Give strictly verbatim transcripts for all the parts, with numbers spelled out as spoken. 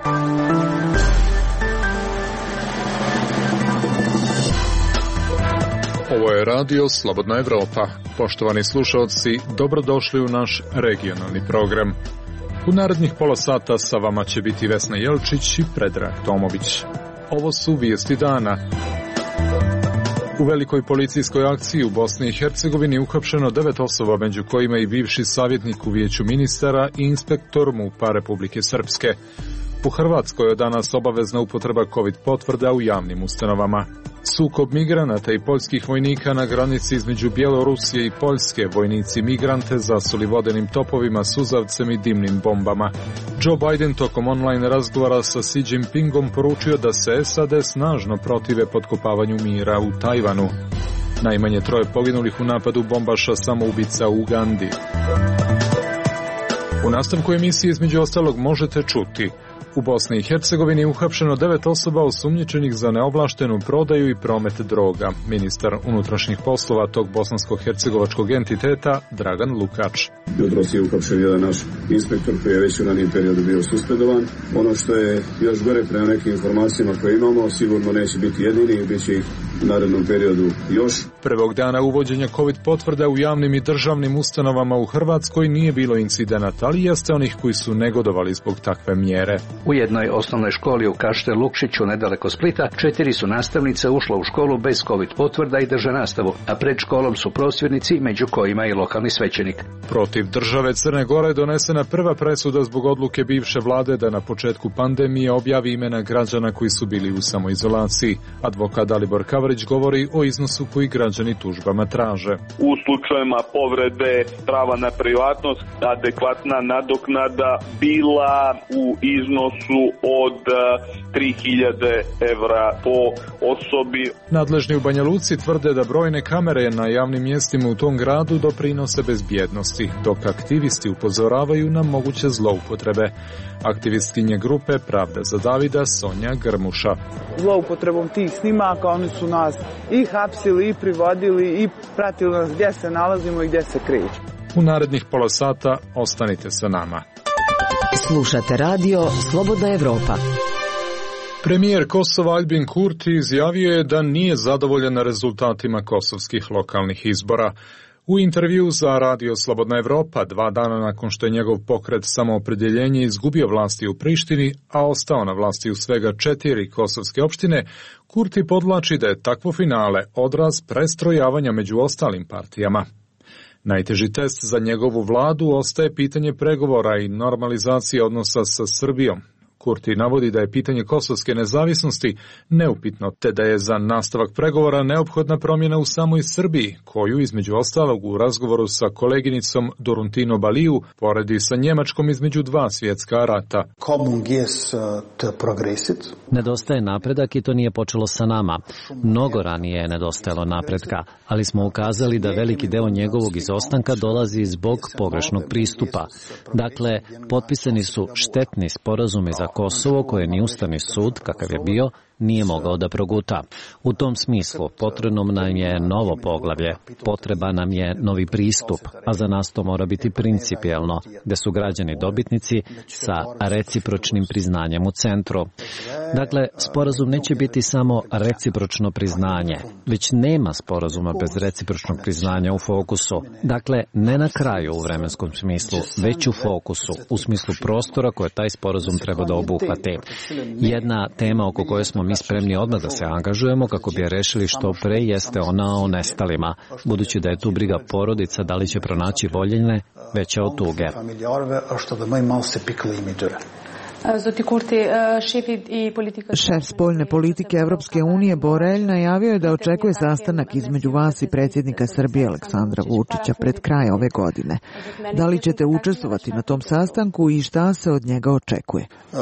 Ovo je radio Slobodna Evropa. Poštovani slušalci, dobrodošli u naš regionalni program. U narednih pola sata sa vama će biti Vesna Jelčić i Predrag Tomović. Ovo su vijesti dana. U velikoj policijskoj akciji u Bosni i Hercegovini uhapšeno devet osoba, među kojima i bivši savjetnik u Vijeću ministara i inspektor MUP-a Republike Srpske. U Hrvatskoj je danas obavezna upotreba COVID potvrda u javnim ustanovama. Sukob migranata i poljskih vojnika na granici između Bjelorusije i Poljske, vojnici migrante zasuli vodenim topovima, suzavcem i dimnim bombama. Joe Biden tokom online razgovora sa Xi Jinpingom poručio da se S A D snažno protive potkopavanju mira u Tajvanu. Najmanje troje poginulih u napadu bombaša samoubica u Ugandi. U nastavku emisije između ostalog možete čuti: u Bosni i Hercegovini je uhapšeno devet osoba osumnjičenih za neovlaštenu prodaju i promet droga. Ministar unutrašnjih poslova tog bosansko-hercegovačkog entiteta Dragan Lukač. Jutros je uhapšen jedan naš inspektor koji je već u ranijem periodu bio suspendovan. Ono što je još gore prema nekim informacijama koje imamo, sigurno neće biti jedini i bit će ih u narednom periodu još. Prvog dana uvođenja COVID potvrda u javnim i državnim ustanovama u Hrvatskoj nije bilo incidenata, ali jeste onih koji su negodovali zbog takve mjere. U jednoj osnovnoj školi u Kaštel Lukšiću, nedaleko Splita, četiri su nastavnice ušla u školu bez COVID potvrda i drže nastavu, a pred školom su prosvjednici, među kojima i lokalni svećenik. Protiv države Crne Gore je donesena prva presuda zbog odluke bivše vlade da na početku pandemije objavi imena građana koji su bili u samoizolaciji. Advokat Dalibor Kavarić govori o iznosu koji građani tužbama traže. U slučajevima povrede prava na privatnost, adekvatna nadoknada bila u iznosu od tri hiljade evra po osobi. Nadležni u Banja Luci tvrde da brojne kamere na javnim mjestima u tom gradu doprinose bezbjednosti, dok aktivisti upozoravaju na moguće zloupotrebe. Aktivistkinje grupe Pravda za Davida Sonja Grmuša. Zloupotrebom tih snimaka oni su nas i hapsili i privodili i pratili nas gdje se nalazimo i gdje se krećemo. U narednih pola sata ostanite sa nama. Slušate radio Slobodna Evropa. Premijer Kosova Albin Kurti izjavio je da nije zadovoljan rezultatima kosovskih lokalnih izbora. U intervju za radio Slobodna Evropa, dva dana nakon što je njegov pokret Samoopredjeljenje izgubio vlasti u Prištini, a ostao na vlasti u svega četiri kosovske opštine, Kurti podvlači da je takvo finale odraz prestrojavanja među ostalim partijama. Najteži test za njegovu vladu ostaje pitanje pregovora i normalizacije odnosa sa Srbijom. Kurti navodi da je pitanje kosovske nezavisnosti neupitno, te da je za nastavak pregovora neophodna promjena u samoj Srbiji, koju između ostalog u razgovoru sa koleginicom Doruntino Baliju poredi sa Njemačkom između dva svjetska rata. Nedostaje napredak i to nije počelo sa nama. Mnogo ranije je nedostajalo napretka, ali smo ukazali da veliki deo njegovog izostanka dolazi zbog pogrešnog pristupa. Dakle, potpisani su štetni sporazumi za Kosovo koje ni Ustavni sud, kakav je bio, nije mogao da proguta. U tom smislu potrebno nam je novo poglavlje, potreba nam je novi pristup, a za nas to mora biti principijelno, gde su građani dobitnici sa recipročnim priznanjem u centru. Dakle, sporazum neće biti samo recipročno priznanje, već nema sporazuma bez recipročnog priznanja u fokusu. Dakle, ne na kraju u vremenskom smislu, već u fokusu, u smislu prostora koje taj sporazum treba da obuhvate. Jedna tema oko koje smo mi spremni odmah da se angažujemo kako bi je rešili što pre jeste ona o nestalima, budući da je tu briga porodica da li će pronaći voljene veća od tuge. Šef spoljne politike Evropske unije Borelj najavio je da očekuje sastanak između vas i predsjednika Srbije Aleksandra Vučića pred kraj ove godine. Da li ćete učestvovati na tom sastanku i šta se od njega očekuje?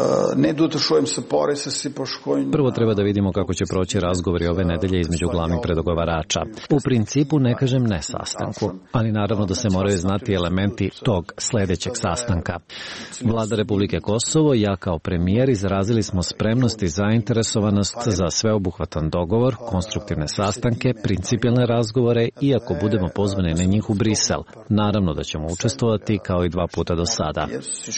Prvo treba da vidimo kako će proći razgovori ove nedelje između glavnih predogovarača. U principu ne kažem ne sastanku, ali naravno da se moraju znati elementi tog sljedećeg sastanka. Vlada Republike Kosovo ja kao premijer izrazili smo spremnost i zainteresovanost za sveobuhvatan dogovor, konstruktivne sastanke, principijelne razgovore i ako budemo pozvani na njih u Brisel. Naravno da ćemo učestvovati kao i dva puta do sada.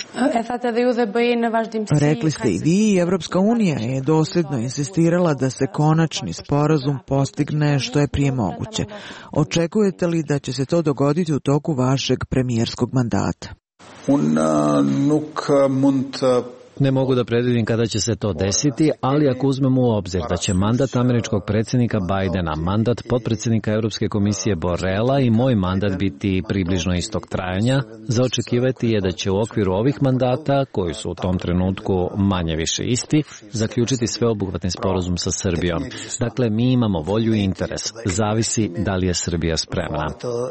Rekli ste i vi, Evropska unija je dosljedno insistirala da se konačni sporazum postigne što je prije moguće. Očekujete li da će se to dogoditi u toku vašeg premijerskog mandata? Ne mogu da predvidim kada će se to desiti, ali ako uzmemo u obzir da će mandat američkog predsjednika Bajdena, mandat potpredsjednika Europske komisije Borrella i moj mandat biti približno istog trajanja, za očekivati je da će u okviru ovih mandata, koji su u tom trenutku manje više isti, zaključiti sveobuhvatni sporazum sa Srbijom. Dakle, mi imamo volju i interes. Zavisi da li je Srbija spremna.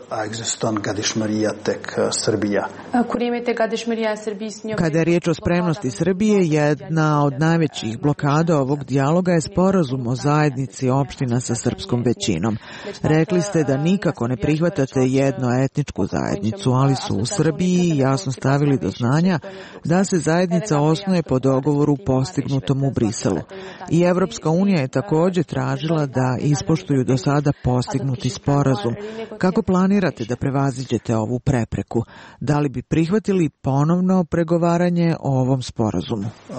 Kada je riječ o spremnosti Srbije, jedna od najvećih blokada ovog dijaloga je sporazum o zajednici opština sa srpskom većinom. Rekli ste da nikako ne prihvatate jednoetničku zajednicu, ali su u Srbiji jasno stavili do znanja da se zajednica osnuje po dogovoru postignutom u Briselu. I Evropska unija je također tražila da ispoštuju do sada postignuti sporazum. Kako planirate da prevaziđete ovu prepreku? Da li bi prihvatili ponovno pregovaranje o ovom sporazumu?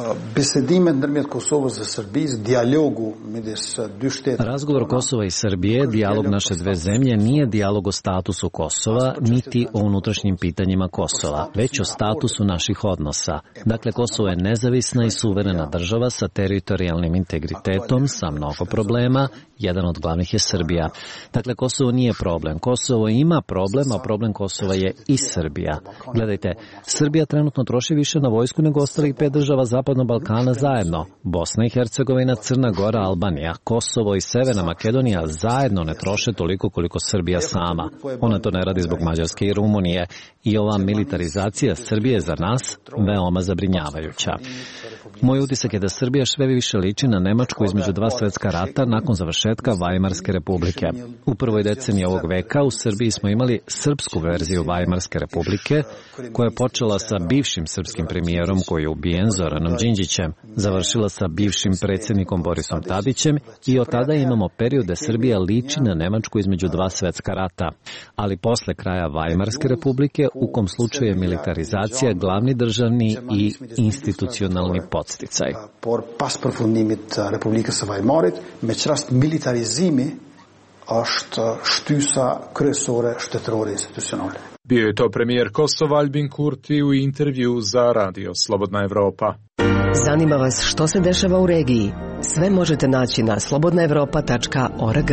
Razgovor Kosova i Srbije, dijalog naše dve zemlje, nije dijalog o statusu Kosova, niti o unutrašnjim pitanjima Kosova, već o statusu naših odnosa. Dakle, Kosovo je nezavisna i suverena država sa teritorijalnim integritetom, sa mnogo problema, jedan od glavnih je Srbija. Dakle, Kosovo nije problem. Kosovo ima problem, a problem Kosova je i Srbija. Gledajte, Srbija trenutno troši više na vojsku nego ostalih pet država Zapadnog Balkana zajedno. Bosna i Hercegovina, Crna Gora, Albanija, Kosovo i Severna Makedonija zajedno ne troše toliko koliko Srbija sama. Ona to ne radi zbog Mađarske i Rumunije. I ova militarizacija Srbije je za nas veoma zabrinjavajuća. Moj utisak je da Srbija sve više liči na Nemačku između dva svetska rata nakon završetka Vajmarske republike. U prvoj deceniji ovog veka u Srbiji smo imali srpsku verziju Vajmarske republike, koja je počela sa bivšim srpskim premijerom koji je ubijen Zoranom Đinđićem, završila sa bivšim predsjednikom Borisom Tadićem i od tada imamo period da Srbija liči na Nemačku između dva svetska rata. Ali posle kraja Vajmarske republike, u kom slučaju je militarizacija glavni državni i institucionalni podsticaj. Por pasprofundimit Republika së Vajmarit, me çrast militarizimi është shtysa kryesore shtetërore institucionale. Bio je to premijer Kosova Albin Kurti u intervju za Radio Slobodna Evropa. Zanima vas što se dešava u regiji? Sve možete naći na slobodna evropa tačka org.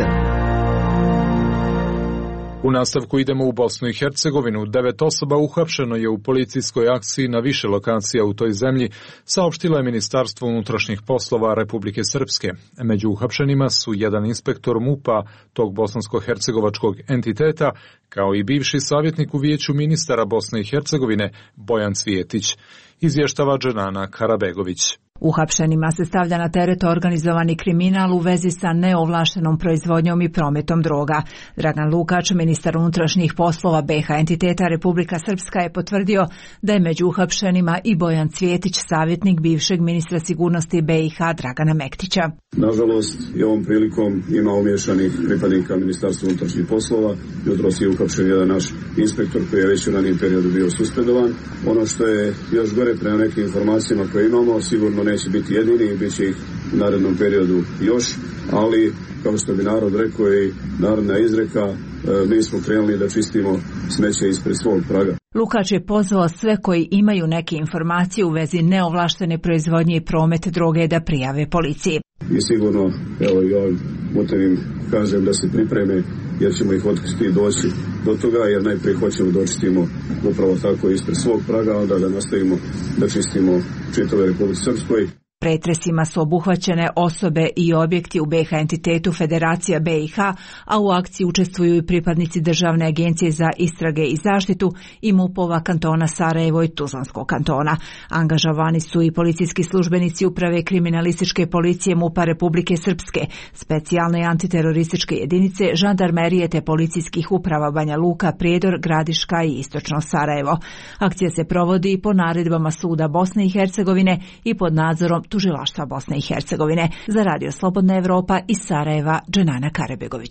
U nastavku idemo u Bosnu i Hercegovinu. Devet osoba uhapšeno je u policijskoj akciji na više lokacija u toj zemlji, saopštilo je Ministarstvo unutrašnjih poslova Republike Srpske. Među uhapšenima su jedan inspektor MUP-a tog bosansko-hercegovačkog entiteta, kao i bivši savjetnik u vijeću ministara Bosne i Hercegovine Bojan Cvijetić. Izvještava Dženana Karabegović. Uhapšenima se stavlja na teret organizovani kriminal u vezi sa neovlaštenom proizvodnjom i prometom droga. Dragan Lukač, ministar unutrašnjih poslova B iH entiteta Republika Srpska, je potvrdio da je među uhapšenima i Bojan Cvijetić, savjetnik bivšeg ministra sigurnosti B iH Dragana Mektića. Nažalost, i ovom prilikom ima umješanih pripadnika Ministarstva unutrašnjih poslova. Jutros je uhapšen jedan naš inspektor koji je već u ranijem periodu bio suspendovan. Ono što je još gore prema nekim informacijama koje imamo, sigurno neće biti jedini i bit će ih u narednom periodu još, ali kao što bi narod rekao i narodna izreka, mi smo krenuli da čistimo smeće ispred svog praga. Lukač je pozvao sve koji imaju neke informacije u vezi neovlaštene proizvodnje i promet droge da prijave policiji. I sigurno, evo i ovim putem kažem da se pripreme, jer ćemo ih otkriti doći do toga, jer najprije hoćemo da očistimo upravo tako ispred svog praga, onda da nastavimo da čistimo čitave Republike Srpskoj. Pretresima su obuhvaćene osobe i objekti u B iH entitetu Federacija B iH, a u akciji učestvuju i pripadnici Državne agencije za istrage i zaštitu i MUP-ova kantona Sarajevo i Tuzlanskog kantona. Angažovani su i policijski službenici Uprave kriminalističke policije MUP-a Republike Srpske, specijalne antiterorističke jedinice, žandarmerije te policijskih uprava Banja Luka, Prijedor, Gradiška i Istočno Sarajevo. Akcija se provodi po naredbama Suda Bosne i Hercegovine i pod nadzorom Tužilaštva Bosne i Hercegovine. Za Radio Slobodna Evropa iz Sarajeva, Dženana Karebegović.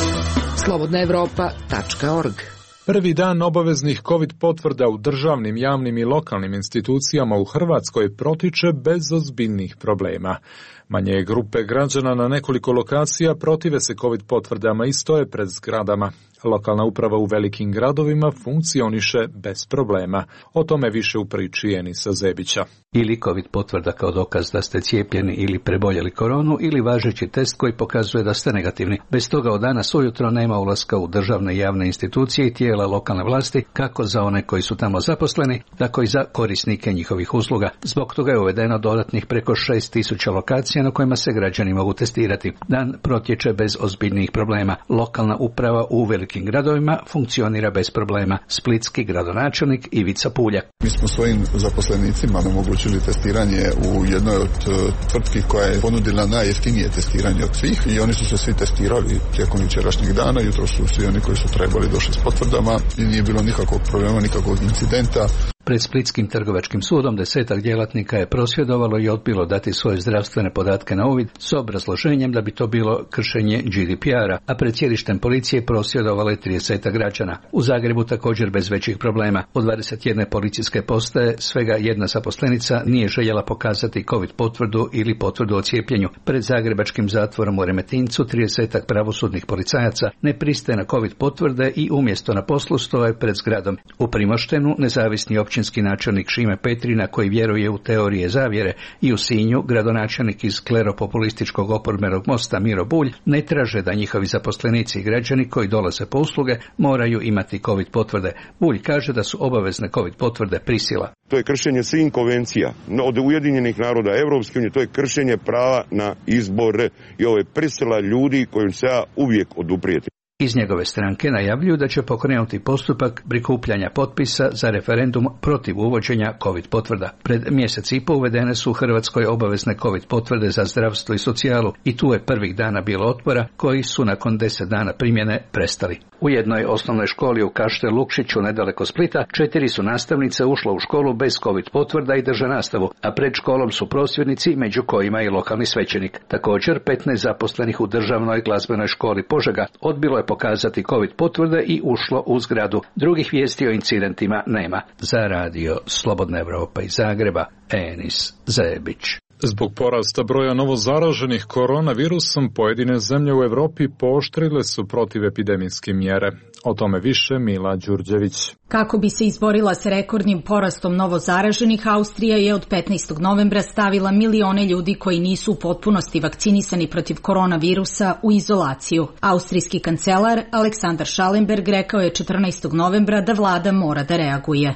slobodna evropa tačka org. Prvi dan obaveznih COVID potvrda u državnim, javnim i lokalnim institucijama u Hrvatskoj protiče bez ozbiljnih problema. Manje grupe građana na nekoliko lokacija protive se COVID potvrdama i stoje pred zgradama. Lokalna uprava u velikim gradovima funkcioniše bez problema. O tome više u priči Enisa Zebića. Ili COVID potvrda kao dokaz da ste cijepljeni ili preboljeli koronu ili važeći test koji pokazuje da ste negativni. Bez toga od danas ujutro nema ulaska u državne i javne institucije i tijela lokalne vlasti, kako za one koji su tamo zaposleni, tako i za korisnike njihovih usluga. Zbog toga je uvedeno dodatnih preko šest tisuća lokacija na kojima se građani mogu testirati. Dan protječe bez ozbiljnih problema. Lokalna uprava u velikim gradovima funkcionira bez problema. Splitski gradonačelnik Ivica Puljak. Mi smo svojim zaposlenicima omogućili testiranje u jednoj od tvrtki koja je ponudila najjeftinije testiranje od svih i oni su se svi testirali tijekom jučerašnjeg dana. Jutro su svi oni koji su trebali došli s potvrdama i nije bilo nikakvog problema, nikakvog incidenta. Pred Splitskim trgovačkim sudom desetak djelatnika je prosvjedovalo i odbilo dati svoje zdravstvene podatke na uvid s obrazloženjem da bi to bilo kršenje G D P R-a, a pred sjedištem policije prosvjedovalo je trideset građana. U Zagrebu također bez većih problema. Od dvadeset jedne policijske postaje svega jedna zaposlenica nije željela pokazati COVID potvrdu ili potvrdu o cijepljenju. Pred zagrebačkim zatvorom u Remetincu trideset pravosudnih policajaca ne pristaje na COVID potvrde i umjesto na poslu stoje pred zgradom. U Primoštenu nezavisni općinski načelnik Šime Petrina, koji vjeruje u teorije zavjere, i u Sinju gradonačelnik iz kleropopulističkog oporbenog mosta Miro Bulj ne traže da njihovi zaposlenici i građani koji dolaze po usluge moraju imati COVID potvrde. Bulj kaže da su obavezne COVID potvrde prisila. To je kršenje svih konvencija od Ujedinjenih naroda, Europske unije, to je kršenje prava na izbore i ovo je prisila ljudi kojim se ja uvijek oduprijetim. Iz njegove stranke najavljuju da će pokrenuti postupak prikupljanja potpisa za referendum protiv uvođenja COVID potvrda. Pred mjesec i pol uvedene su u Hrvatskoj obavezne COVID potvrde za zdravstvo i socijalu i tu je prvih dana bilo otpora koji su nakon deset dana primjene prestali. U jednoj osnovnoj školi u Kaštel Lukšiću nedaleko Splita četiri su nastavnice ušla u školu bez COVID potvrda i drže nastavu, a pred školom su prosvjednici, među kojima i lokalni svećenik. Također petnaest zaposlenih u državnoj glazbenoj školi Požega odbilo je pokazati COVID potvrde i ušlo u zgradu. Drugih vijesti o incidentima nema. Za Radio Slobodna Evropa iz Zagreba, Enis Zebić. Zbog porasta broja novozaraženih koronavirusom, pojedine zemlje u Europi pooštrile su protivepidemijske mjere. O tome više Mila Đurđević. Kako bi se izborila s rekordnim porastom novozaraženih, Austrija je od petnaestog novembra stavila milione ljudi koji nisu u potpunosti vakcinisani protiv koronavirusa u izolaciju. Austrijski kancelar Aleksandar Schallenberg rekao je četrnaestog novembra da vlada mora da reaguje.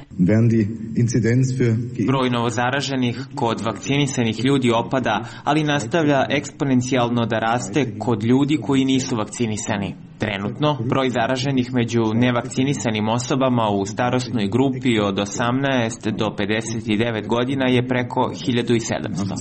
Broj novozaraženih kod vakcinisanih ljudi opada, ali nastavlja eksponencijalno da raste kod ljudi koji nisu vakcinisani. Trenutno, broj zaraženih među nevakcinisanim osobama u starosnoj grupi od osamnaest do pedeset devet godina je preko hiljadu sedamsto.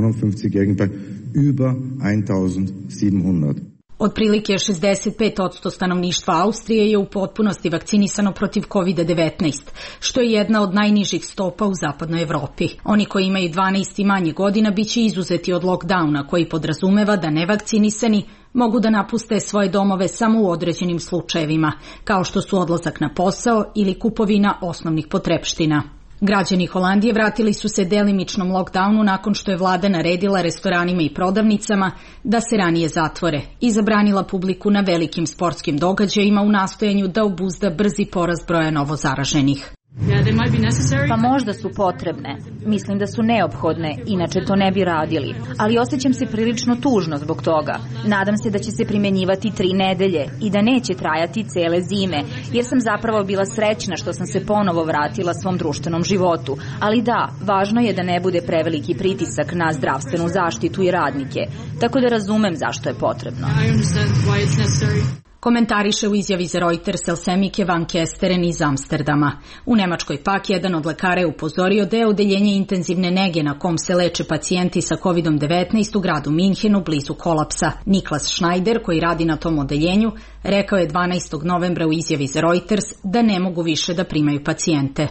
Otprilike šezdeset pet posto stanovništva Austrije je u potpunosti vakcinisano protiv kovid devetnaest, što je jedna od najnižih stopa u zapadnoj Evropi. Oni koji imaju dvanaest i manje godina biće izuzeti od lockdowna, koji podrazumeva da nevakcinisani mogu da napuste svoje domove samo u određenim slučajevima, kao što su odlazak na posao ili kupovina osnovnih potrepština. Građani Holandije vratili su se delimičnom lockdownu nakon što je vlada naredila restoranima i prodavnicama da se ranije zatvore i zabranila publiku na velikim sportskim događajima u nastojanju da obuzda brzi porast broja novozaraženih. Pa možda su potrebne. Mislim da su neophodne, inače to ne bi radili. Ali osjećam se prilično tužno zbog toga. Nadam se da će se primjenjivati tri nedelje i da neće trajati cele zime, jer sam zapravo bila srećna što sam se ponovo vratila svom društvenom životu. Ali da, važno je da ne bude preveliki pritisak na zdravstvenu zaštitu i radnike. Tako da razumem zašto je potrebno. Komentariše u izjavi za Reuters Elsemike van Kesteren iz Amsterdama. U Nemačkoj pak jedan od lekara je upozorio da je odeljenje intenzivne nege na kom se leče pacijenti sa kovid devetnaest u gradu Minhenu blizu kolapsa. Niklas Schneider, koji radi na tom odeljenju, rekao je dvanaestog novembra u izjavi za Reuters da ne mogu više da primaju pacijente.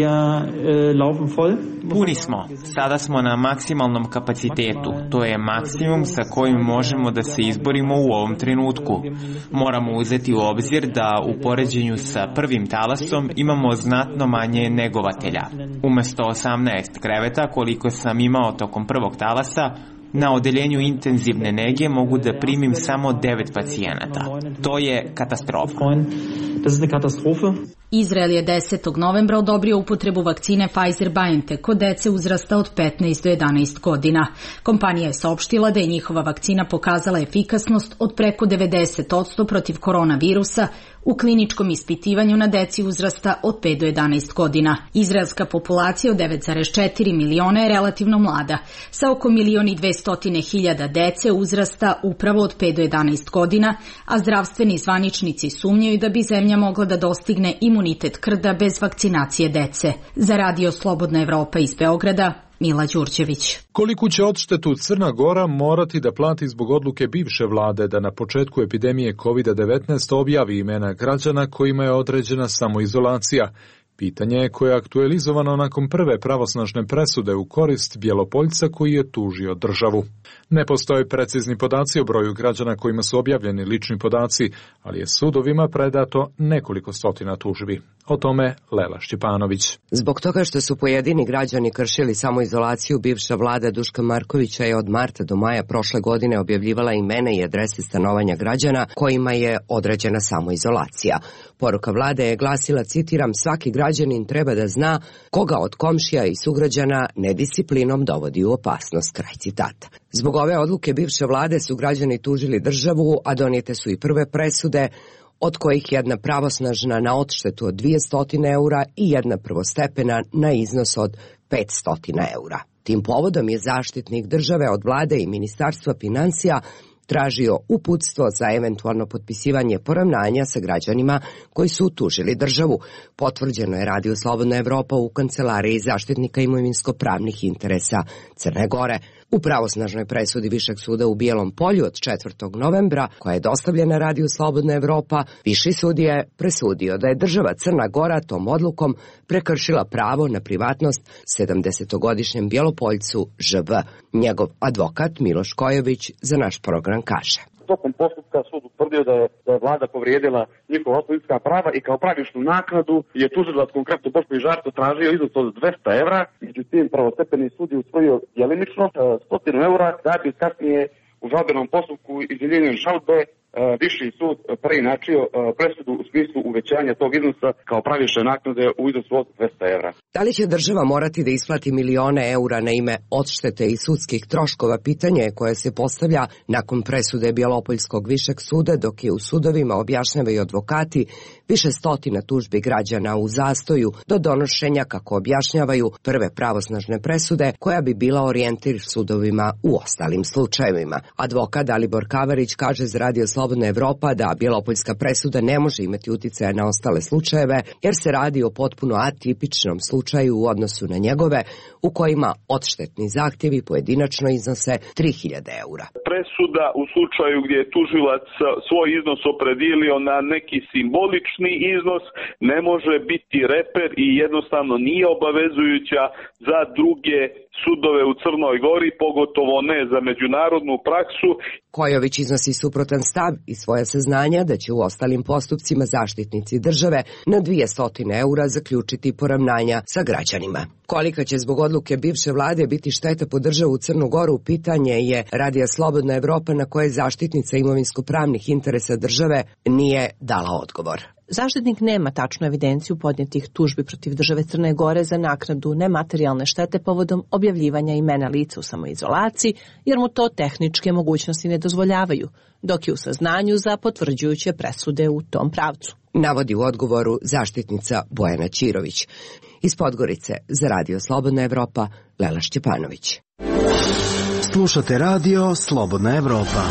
Puni smo. Sada smo na maksimalnom kapacitetu. To je maksimum sa kojim možemo da se izborimo u ovom trenutku. Moramo uzeti u obzir da u poređenju sa prvim talasom imamo znatno manje negovatelja. Umesto osamnaest kreveta koliko sam imao tokom prvog talasa, na odeljenju intenzivne nege mogu da primim samo devet pacijenata. To je katastrofa. Izrael je desetog novembra odobrio upotrebu vakcine Pfizer-BioNTech kod dece uzrasta od petnaest do jedanaest godina. Kompanija je saopštila da je njihova vakcina pokazala efikasnost od preko devedeset posto protiv koronavirusa u kliničkom ispitivanju na deci uzrasta od pet do jedanaest godina. Izraelska populacija od devet zarez četiri miliona je relativno mlada, sa oko milion i dvesta hiljada dece uzrasta upravo od pet do jedanaest godina, a zdravstveni zvaničnici sumnjaju da bi zemlja mogla da dostigne imunitet krda bez vakcinacije dece. Za Radio Slobodna Evropa iz Beograda, Mila Đurđević. Koliku će odštetu Crna Gora morati da plati zbog odluke bivše vlade da na početku epidemije kovid devetnaest objavi imena građana kojima je određena samoizolacija? Pitanje je koje je aktualizovano nakon prve pravosnažne presude u korist Bjelopoljca koji je tužio državu. Ne postoje precizni podaci o broju građana kojima su objavljeni lični podaci, ali je sudovima predato nekoliko stotina tužbi. O tome Lela Šćepanović. Zbog toga što su pojedini građani kršili samoizolaciju, bivša vlada Duška Markovića je od marta do maja prošle godine objavljivala imena i adrese stanovanja građana kojima je određena samoizolacija. Poruka vlade je glasila, citiram, svaki građanin treba da zna koga od komšija i sugrađana nedisciplinom dovodi u opasnost, kraj citata. Zbog ove odluke bivše vlade su građani tužili državu, a donijete su i prve presude, od kojih jedna pravosnažna na odštetu od dvjesto eura i jedna prvostepena na iznos od petsto eura. Tim povodom je zaštitnik države od vlade i Ministarstva financija tražio uputstvo za eventualno potpisivanje poravnanja sa građanima koji su tužili državu. Potvrđeno je Radio Slobodna Evropa u kancelariji zaštitnika imovinsko-pravnih interesa Crne Gore. U pravosnažnoj presudi Višeg suda u Bijelom Polju od četvrtog novembra, koja je dostavljena Radio Slobodna Evropa, Viši sud je presudio da je država Crna Gora tom odlukom prekršila pravo na privatnost sedamdesetogodišnjem Bjelopoljcu Ž V. Njegov advokat Miloš Kojović za naš program kaže. Tokom postupka sud utvrdio da je, da je vlada povrijedila njihova osnovna prava i kao pravičnu naknadu je tužilac konkretno Boško Žarko tražio iznos od dvesta evra, međutim prvostepeni sud je usvojio djelimično sto eura da bi kasnije u žalbenom postupku izjeljenjem žalbe Viši sud preinačio presudu u smislu uvećanja tog iznosa kao pravične naknade u iznosu od dvesta evra. Da li će država morati da isplati milione eura na ime odštete i sudskih troškova, pitanje je koje se postavlja nakon presude Bjelopoljskog višeg suda, dok je u sudovima, objašnjavaju advokati, više stotina tužbi građana u zastoju do donošenja, kako objašnjavaju, prve pravosnažne presude koja bi bila orijentir sudovima u ostalim slučajevima. Advokat Dalibor Kavarić kaže za Radio Slobodna Evropa da Bjelopoljska presuda ne može imati uticaja na ostale slučajeve, jer se radi o potpuno atipičnom slučaju u odnosu na njegove, u kojima odštetni zahtjevi pojedinačno iznose tri hiljade eura. Presuda u slučaju gdje je tužilac svoj iznos opredijelio na neki simbolični iznos ne može biti reper i jednostavno nije obavezujuća za druge sudove u Crnoj Gori, pogotovo ne za međunarodnu praksu. Kojović iznosi suprotan stav i svoja saznanja da će u ostalim postupcima zaštitnici države na dvjesto eura zaključiti poravnanja sa građanima. Kolika će zbog odluke bivše vlade biti šteta po državu Crnu Goru, pitanje je Radija Slobodna Evropa na koje zaštitnica imovinsko-pravnih interesa države nije dala odgovor. Zaštitnik nema tačnu evidenciju podnijetih tužbi protiv države Crne Gore za naknadu nematerijalne štete povodom objavljivanja imena lica u samoizolaciji, jer mu to tehničke mogućnosti ne dozvoljavaju, dok je u saznanju za potvrđujuće presude u tom pravcu. Navodi u odgovoru zaštitnica Bojana Ćirović. Iz Podgorice za Radio Slobodna Evropa, Lela Šćepanović. Slušate Radio Slobodna Evropa.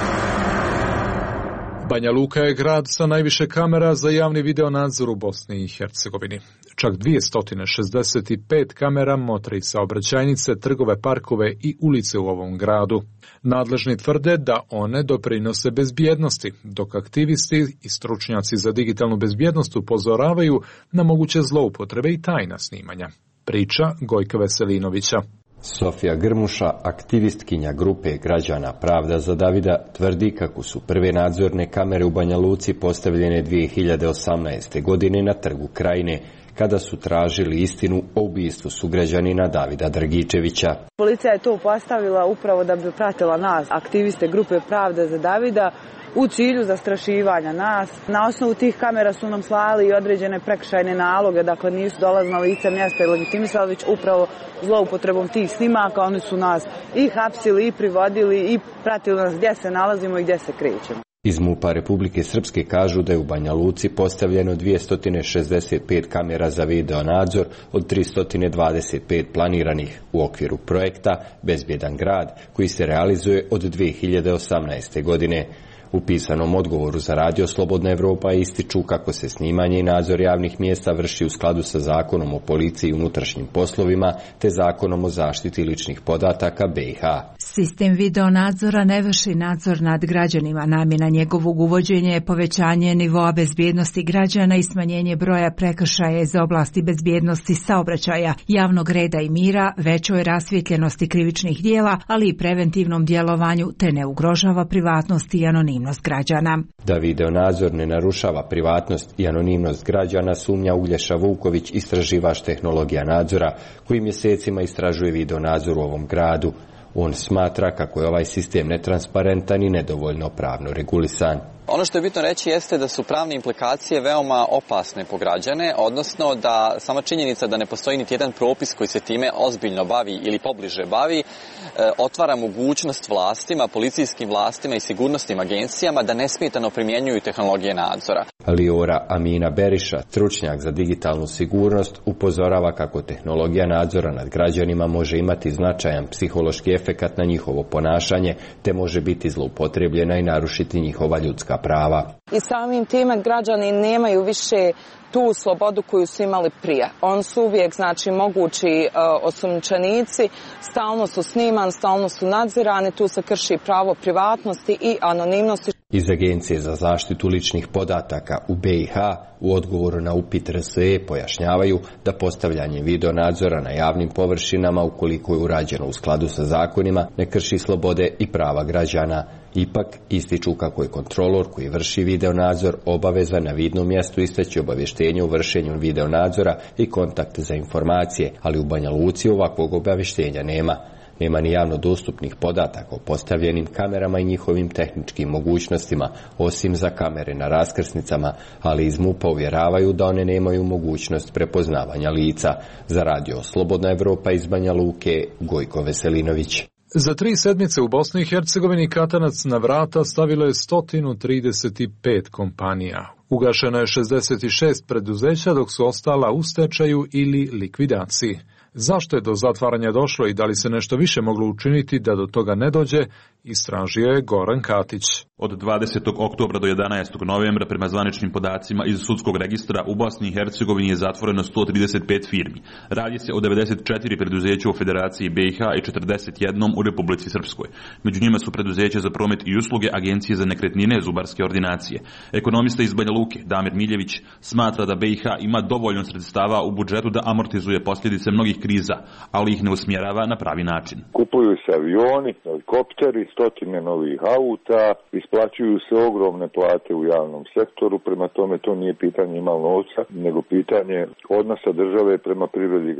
Banja Luka je grad sa najviše kamera za javni video nadzor u Bosni i Hercegovini. Čak dvjesto šezdeset pet kamera motri saobraćajnice, trgove, parkove i ulice u ovom gradu. Nadležni tvrde da one doprinose bezbjednosti, dok aktivisti i stručnjaci za digitalnu bezbjednost upozoravaju na moguće zloupotrebe i tajna snimanja. Priča Gojka Veselinovića. Sofija Grmuša, aktivistkinja grupe građana Pravda za Davida, tvrdi kako su prve nadzorne kamere u Banja Luci postavljene dvije hiljade osamnaeste. godine na Trgu Krajine, kada su tražili istinu o ubistvu sugrađanina Davida Dragičevića. Policija je to postavila upravo da bi pratila nas, aktiviste grupe Pravda za Davida, u cilju zastrašivanja nas. Na osnovu tih kamera su nam slali i određene prekršajne naloge, dakle nisu dolazili na lice mjesta i legitimisali, već upravo zloupotrebom tih snimaka oni su nas i hapsili i privodili i pratili nas gdje se nalazimo i gdje se krećemo. Iz MUP-a Republike Srpske kažu da je u Banja Luci postavljeno dvjesto šezdeset pet kamera za video nadzor od tristo dvadeset pet planiranih u okviru projekta Bezbjedan grad, koji se realizuje od dvije hiljade osamnaeste. godine. U pisanom odgovoru za Radio Slobodna Evropa ističu kako se snimanje i nadzor javnih mjesta vrši u skladu sa Zakonom o policiji i unutrašnjim poslovima te Zakonom o zaštiti ličnih podataka B i H. Sistem video nadzora ne vrši nadzor nad građanima. Namjena njegovog uvođenja je povećanje nivoa bezbjednosti građana i smanjenje broja prekršaja iz oblasti bezbjednosti saobraćaja, javnog reda i mira, većoj rasvjetljenosti krivičnih dijela, ali i preventivnom djelovanju te ne ugrožava privatnost i anonimnost građana. Da video nadzor ne narušava privatnost i anonimnost građana sumnja Uglješa Vuković, istraživač tehnologija nadzora, koji mjesecima istražuje video nadzor u ovom gradu. On smatra kako je ovaj sistem netransparentan i nedovoljno pravno regulisan. Ono što je bitno reći jeste da su pravne implikacije veoma opasne po građane, odnosno da sama činjenica da ne postoji niti jedan propis koji se time ozbiljno bavi ili pobliže bavi, e, otvara mogućnost vlastima, policijskim vlastima i sigurnosnim agencijama da nesmetano primjenjuju tehnologije nadzora. Liora Amina Beriša, stručnjak za digitalnu sigurnost, upozorava kako tehnologija nadzora nad građanima može imati značajan psihološki efekat na njihovo ponašanje, te može biti zloupotrebljena i narušiti njihova ljudska prava. I samim time građani nemaju više tu slobodu koju su imali prije. On su uvijek, znači, mogući uh, osumnjičenici, stalno su snimani, stalno su nadzirani, tu se krši pravo privatnosti i anonimnosti. Iz Agencije za zaštitu ličnih podataka u B i H u odgovoru na upit R S E pojašnjavaju da postavljanje video nadzora na javnim površinama, ukoliko je urađeno u skladu sa zakonima, ne krši slobode i prava građana. Ipak ističu kako je kontrolor koji vrši video nadzor obavezan na vidnom mjestu istaći obavještenje o vršenju video nadzora i kontakt za informacije, ali u Banja Luci ovakvog obavještenja nema. Nema ni javno dostupnih podataka o postavljenim kamerama i njihovim tehničkim mogućnostima, osim za kamere na raskrsnicama, ali iz MUP-a uvjeravaju da one nemaju mogućnost prepoznavanja lica. Za Radio Slobodna Evropa iz Banja Luke, Gojko Veselinović. Za tri sedmice u Bosni i Hercegovini katanac na vrata stavilo je sto trideset pet kompanija. Ugašeno je šezdeset šest preduzeća, dok su ostala u stečaju ili likvidaciji. Zašto je do zatvaranja došlo i da li se nešto više moglo učiniti da do toga ne dođe, istražio je Goran Katić. Od dvadesetog oktobra do jedanaestog novembra prema zvaničnim podacima iz sudskog registra u Bosni i Hercegovini je zatvoreno sto trideset pet firmi. Radi se o devedeset četiri preduzeća u Federaciji B i H i četrdeset jedan u Republici Srpskoj. Među njima su preduzeća za promet i usluge, agencije za nekretnine, zubarske ordinacije. Ekonomista iz Banja Luke, Damir Miljević, smatra da B i H ima dovoljno sredstava u budžetu da amortizuje posljedice mnogih kriza, ali ih ne usmjerava na pravi način. Kupuju se avioni, helikopteri, stotine novih auta, isplaćuju se ogromne plate u javnom sektoru, prema tome to nije pitanje imalo novca, nego pitanje odnosa države prema privredi i građana.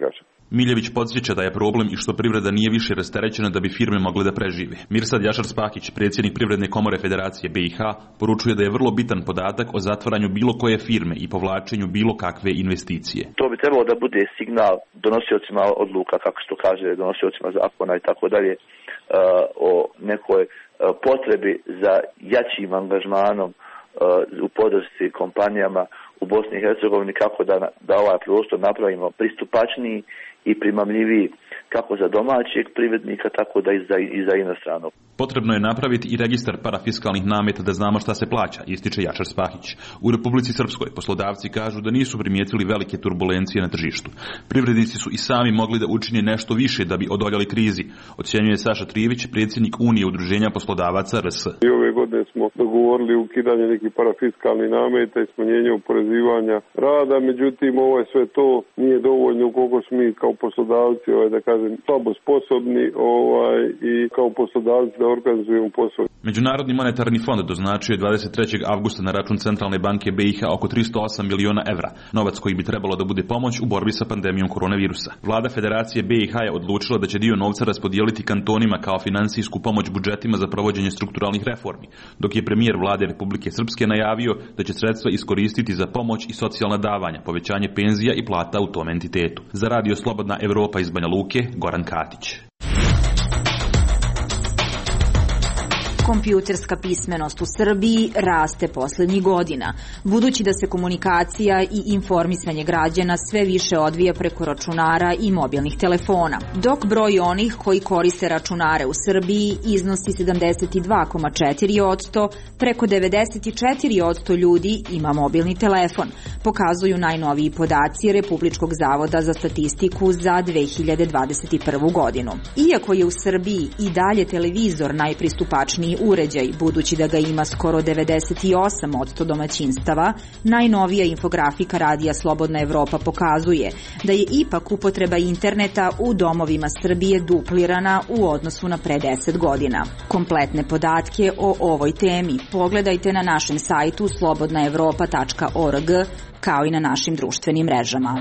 Miljević podsjeća da je problem i što privreda nije više rasterećena da bi firme mogle da prežive. Mirsad Jašar-Spahić, predsjednik Privredne komore Federacije B I H, poručuje da je vrlo bitan podatak o zatvaranju bilo koje firme i povlačenju bilo kakve investicije. To bi trebalo da bude signal donosiocima odluka, kako se to kaže, donosiocima zakona i tako dalje, o nekoj potrebi za jačim angažmanom u podršci kompanijama u Bosni i Hercegovini, kako da, da ovaj prostor napravimo pristupačniji i primamljiviji kako za domaćeg privrednika, tako da i za, i za inostranog. Potrebno je napraviti i registar parafiskalnih nameta da znamo šta se plaća, ističe Jašar-Spahić. U Republici Srpskoj poslodavci kažu da nisu primijetili velike turbulencije na tržištu. Privrednici su i sami mogli da učine nešto više da bi odoljali krizi, ocjenjuje Saša Trijević, predsjednik Unije udruženja poslodavaca R S. I ove godine smo dogovorili ukidanje nekih parafiskalnih nameta i smanjenje oporezivanja rada, međutim ovo je sve to nije dovoljno koliko smo mi kao poslodavci, ovaj, da kažem, slabo sposobni ovaj, i kao poslodavci da organizujemo posao. Međunarodni monetarni fond doznačio je dvadeset trećeg avgusta na račun Centralne banke B I H oko tristo osam miliona evra, novac koji bi trebalo da bude pomoć u borbi sa pandemijom koronavirusa. Vlada Federacije B I H je odlučila da će dio novca raspodijeliti kantonima kao finansijsku pomoć budžetima za provođenje strukturalnih reformi, dok je premijer vlade Republike Srpske najavio da će sredstva iskoristiti za pomoć i socijalna davanja, povećanje penzija i plata u tom entitetu. Za Radio Slobodna Evropa iz Banja Luke, Goran Katić. Kompjuterska pismenost u Srbiji raste poslednjih godina, budući da se komunikacija i informisanje građana sve više odvija preko računara i mobilnih telefona, dok broj onih koji koriste računare u Srbiji iznosi sedamdeset dva zarez četiri posto, preko devedeset četiri posto ljudi ima mobilni telefon, pokazuju najnoviji podaci Republičkog zavoda za statistiku za dve hiljade dvadeset prvu godinu. Iako je u Srbiji i dalje televizor najpristupačniji uređaj, budući da ga ima skoro devedeset osam posto domaćinstava, najnovija infografika Radija Slobodna Evropa pokazuje da je ipak upotreba interneta u domovima Srbije duplirana u odnosu na pre deset godina. Kompletne podatke o ovoj temi pogledajte na našem sajtu slobodna evropa tačka org, kao i na našim društvenim mrežama.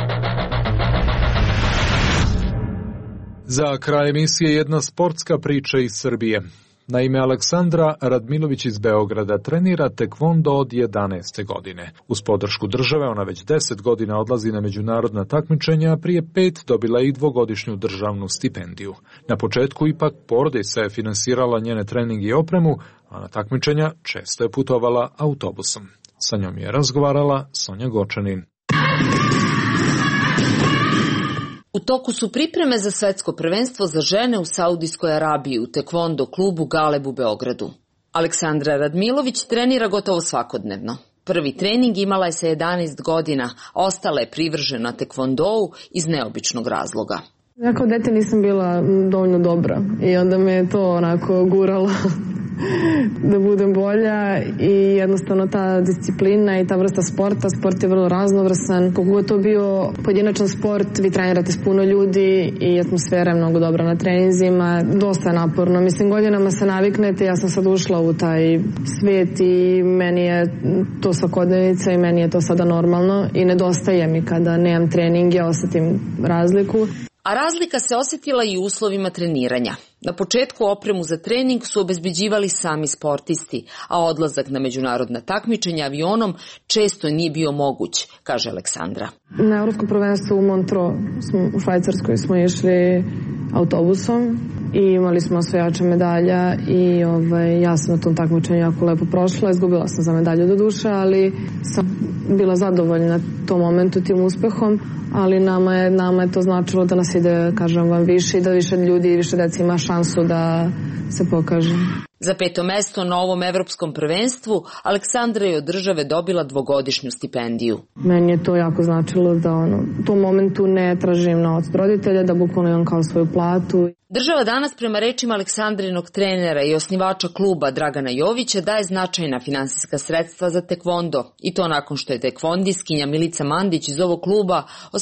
Za kraj emisije jedna sportska priča iz Srbije. Naime, Aleksandra Radmilović iz Beograda trenira tekvondo od jedanaeste godine. Uz podršku države ona već deset godina odlazi na međunarodna takmičenja, a prije pet dobila i dvogodišnju državnu stipendiju. Na početku ipak porodica je finansirala njene treninge i opremu, a na takmičenja često je putovala autobusom. Sa njom je razgovarala Sonja Gočanin. U toku su pripreme za svetsko prvenstvo za žene u Saudijskoj Arabiji u tekvondo klubu Galeb u Beogradu. Aleksandra Radmilović trenira gotovo svakodnevno. Prvi trening imala je sa jedanaest godina, a ostala je privržena tekvondou iz neobičnog razloga. Ja kao dete nisam bila dovoljno dobra i onda me je to onako guralo da budem bolja i jednostavno ta disciplina i ta vrsta sporta, sport je vrlo raznovrsan. Kako je to bio pojedinačan sport, vi trenirate s puno ljudi i atmosfera je mnogo dobra na treninzima, dosta je naporno. Mislim, godinama se naviknete, ja sam sad ušla u taj svijet i meni je to svakodnevnica i meni je to sada normalno i nedostaje mi kada nemam trening, ja osetim razliku. A razlika se osjetila i u uslovima treniranja. Na početku opremu za trening su obezbeđivali sami sportisti, a odlazak na međunarodna takmičenja avionom često nije bio moguć, kaže Aleksandra. Na Evropskom prvenstvu u Montreux u Švajcarskoj smo išli autobusom i imali smo osvajača medalja i ovaj, ja sam na tom takmičenju jako lepo prošla. Izgubila sam za medalju do duše, ali sam bila zadovoljna tom momentu, tim uspehom, ali nama je, nama je to značilo da nas ide, kažem vam, više i da više ljudi i više deci ima šansu da se pokaže. Za peto mesto na ovom evropskom prvenstvu Aleksandra je od države dobila dvogodišnju stipendiju. Meni je to jako značilo da ono, u tom momentu ne tražim novac od roditelja, da bukvalno imam kao svoju platu. Država danas prema rečima Aleksandrinog trenera i osnivača kluba Dragana Jovića daje značajna finansijska sredstva za tekvondo i to nakon što je tekvondiskinja Milica Mandić iz ovog kluba osvojila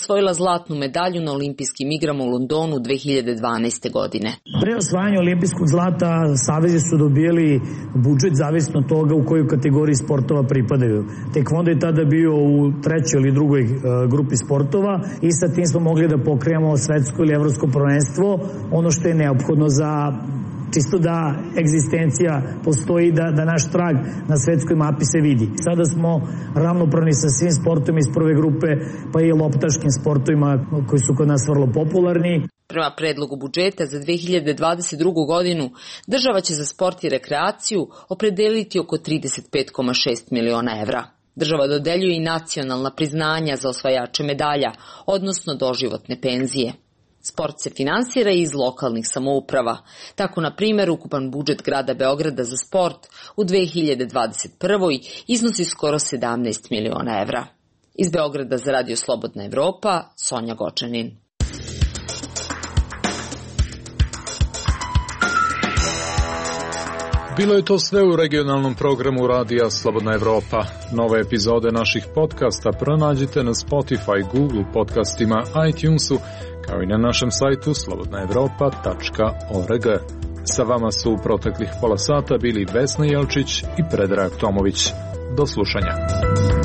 osvojila zlatnu medalju na olimpijskim igrama u Londonu dve hiljade dvanaeste. godine. Pre osvajanja olimpijskog zlata savezi su dobijali budžet zavisno od toga u kojoj kategoriji sportova pripadaju. Tekvondo je tada bio u trećoj ili drugoj grupi sportova i sa tim smo mogli da pokrijemo svetsko ili evropsko prvenstvo, ono što je neophodno za čisto da egzistencija postoji, da, da naš trag na svetskoj mapi se vidi. Sada smo ravnopravni sa svim sportovima iz prve grupe, pa i loptaškim sportovima koji su kod nas vrlo popularni. Prema predlogu budžeta za dve hiljade dvadeset drugu. godinu, država će za sport i rekreaciju opredeliti oko trideset pet zarez šest miliona evra. Država dodeljuje i nacionalna priznanja za osvajače medalja, odnosno doživotne penzije. Sport se finansira iz lokalnih samouprava. Tako, na primjer, ukupan budžet grada Beograda za sport u dve hiljade dvadeset prvoj. iznosi skoro sedamnaest miliona evra. Iz Beograda za Radio Slobodna Evropa, Sonja Gočanin. Bilo je to sve u regionalnom programu Radija Slobodna Evropa. Nove epizode naših podcasta pronađite na Spotify, Google podcastima, iTunesu, kao i na našem sajtu slobodna evropa tačka org. Sa vama su u proteklih pola sata bili Vesna Jelčić i Predrag Tomović. Do slušanja.